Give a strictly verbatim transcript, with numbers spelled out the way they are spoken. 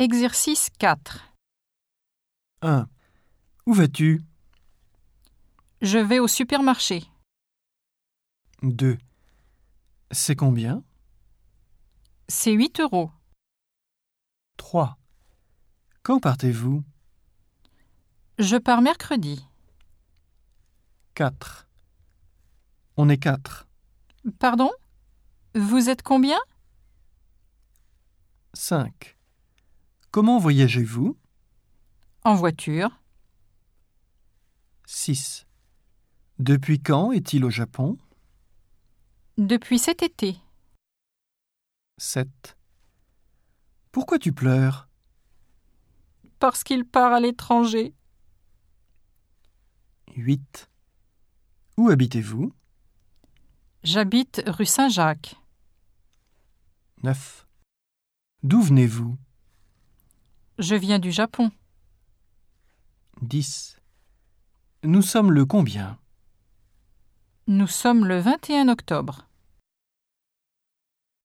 Exercice quatre. un. Où vas-tu? Je vais au supermarché. deux. C'est combien? C'est huit euros. trois. Quand partez-vous? Je pars mercredi. quatre. On est quatre. Pardon? Vous êtes combien? cinq. Comment voyagez-vous? En voiture. six. Depuis quand est-il au Japon? Depuis cet été. sept. Pourquoi tu pleures? Parce qu'il part à l'étranger. huit. Où habitez-vous? J'habite rue Saint-Jacques. neuf. D'où venez-vous? Je viens du Japon. dix. Nous sommes le combien? Nous sommes le vingt et un octobre.